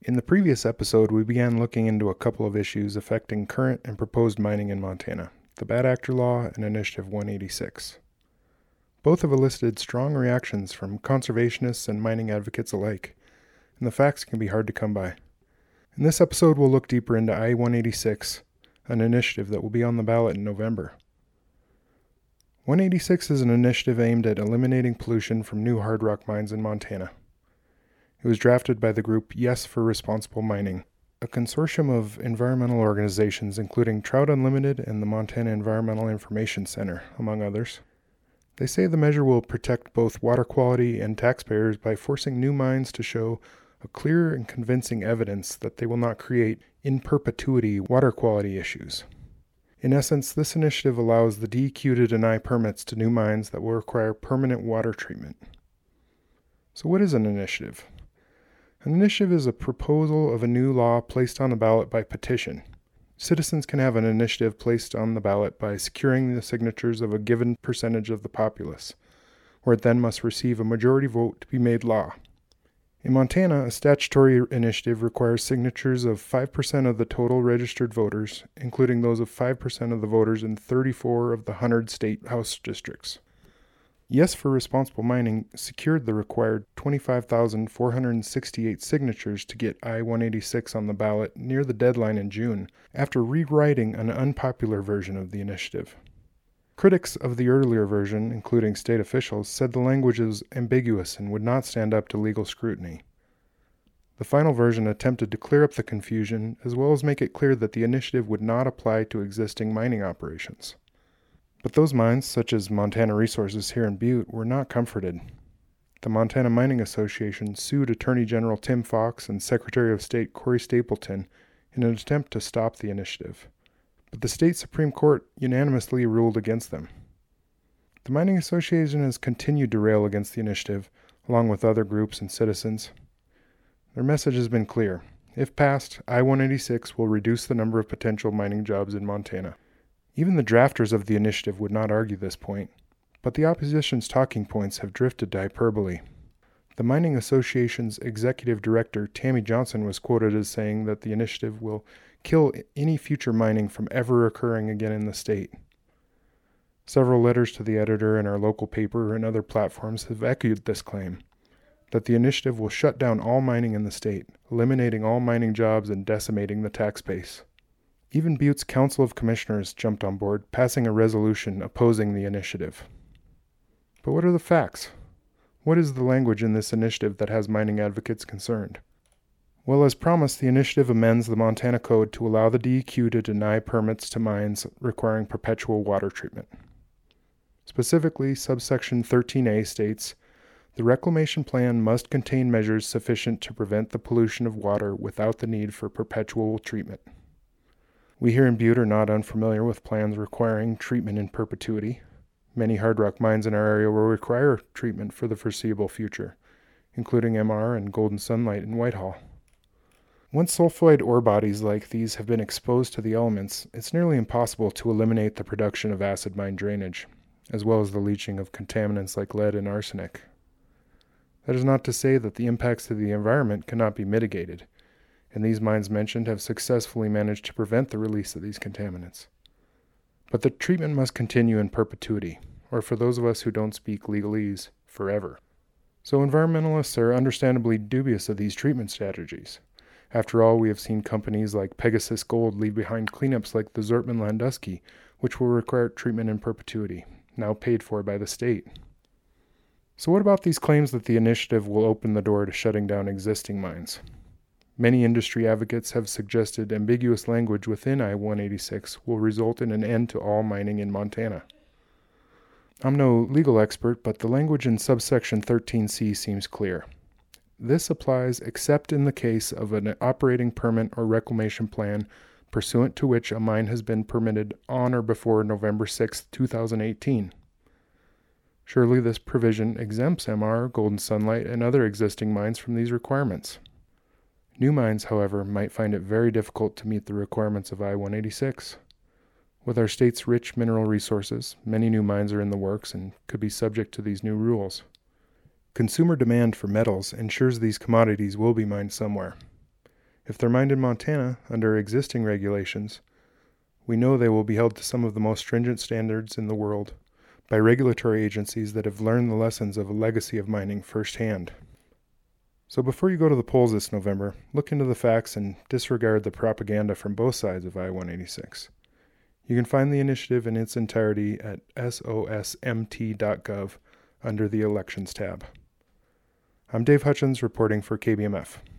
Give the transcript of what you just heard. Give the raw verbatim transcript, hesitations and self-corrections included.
In the previous episode, we began looking into a couple of issues affecting current and proposed mining in Montana, the Bad Actor Law and Initiative one eighty-six. Both have elicited strong reactions from conservationists and mining advocates alike, and the facts can be hard to come by. In this episode, we'll look deeper into I one eighty-six, an initiative that will be on the ballot in November. one eighty-six is an initiative aimed at eliminating pollution from new hard rock mines in Montana. It was drafted by the group Yes for Responsible Mining, a consortium of environmental organizations including Trout Unlimited and the Montana Environmental Information Center, among others. They say the measure will protect both water quality and taxpayers by forcing new mines to show a clear and convincing evidence that they will not create in perpetuity water quality issues. In essence, this initiative allows the D E Q to deny permits to new mines that will require permanent water treatment. So what is an initiative? An initiative is a proposal of a new law placed on the ballot by petition. Citizens can have an initiative placed on the ballot by securing the signatures of a given percentage of the populace, where it then must receive a majority vote to be made law. In Montana, a statutory initiative requires signatures of five percent of the total registered voters, including those of five percent of the voters in thirty-four of the one hundred state house districts. Yes for Responsible Mining secured the required twenty-five thousand four hundred sixty-eight signatures to get I one eighty-six on the ballot near the deadline in June, after rewriting an unpopular version of the initiative. Critics of the earlier version, including state officials, said the language was ambiguous and would not stand up to legal scrutiny. The final version attempted to clear up the confusion, as well as make it clear that the initiative would not apply to existing mining operations. But those mines, such as Montana Resources here in Butte, were not comforted. The Montana Mining Association sued Attorney General Tim Fox and Secretary of State Corey Stapleton in an attempt to stop the initiative, but the state Supreme Court unanimously ruled against them. The Mining Association has continued to rail against the initiative, along with other groups and citizens. Their message has been clear. If passed, I one eighty-six will reduce the number of potential mining jobs in Montana. Even the drafters of the initiative would not argue this point, but the opposition's talking points have drifted to hyperbole. The Mining Association's executive director, Tammy Johnson, was quoted as saying that the initiative will kill any future mining from ever occurring again in the state. Several letters to the editor in our local paper and other platforms have echoed this claim, that the initiative will shut down all mining in the state, eliminating all mining jobs and decimating the tax base. Even Butte's Council of Commissioners jumped on board, passing a resolution opposing the initiative. But what are the facts? What is the language in this initiative that has mining advocates concerned? Well, as promised, the initiative amends the Montana Code to allow the D E Q to deny permits to mines requiring perpetual water treatment. Specifically, subsection thirteen A states, "The reclamation plan must contain measures sufficient to prevent the pollution of water without the need for perpetual treatment." We here in Butte are not unfamiliar with plans requiring treatment in perpetuity. Many hard rock mines in our area will require treatment for the foreseeable future, including M R and Golden Sunlight in Whitehall. Once sulfide ore bodies like these have been exposed to the elements, it's nearly impossible to eliminate the production of acid mine drainage, as well as the leaching of contaminants like lead and arsenic. That is not to say that the impacts to the environment cannot be mitigated, and these mines mentioned have successfully managed to prevent the release of these contaminants. But the treatment must continue in perpetuity, or for those of us who don't speak legalese, forever. So environmentalists are understandably dubious of these treatment strategies. After all, we have seen companies like Pegasus Gold leave behind cleanups like the Zortman Landusky, which will require treatment in perpetuity, now paid for by the state. So what about these claims that the initiative will open the door to shutting down existing mines? Many industry advocates have suggested ambiguous language within I one eighty-six will result in an end to all mining in Montana. I'm no legal expert, but the language in subsection thirteen C seems clear. This applies except in the case of an operating permit or reclamation plan pursuant to which a mine has been permitted on or before November sixth, two thousand eighteen. Surely this provision exempts M R, Golden Sunlight, and other existing mines from these requirements. New mines, however, might find it very difficult to meet the requirements of I one eighty-six. With our state's rich mineral resources, many new mines are in the works and could be subject to these new rules. Consumer demand for metals ensures these commodities will be mined somewhere. If they're mined in Montana under existing regulations, we know they will be held to some of the most stringent standards in the world by regulatory agencies that have learned the lessons of a legacy of mining firsthand. So before you go to the polls this November, look into the facts and disregard the propaganda from both sides of I one eighty-six. You can find the initiative in its entirety at S O S M T dot gov under the Elections tab. I'm Dave Hutchins reporting for K B M F.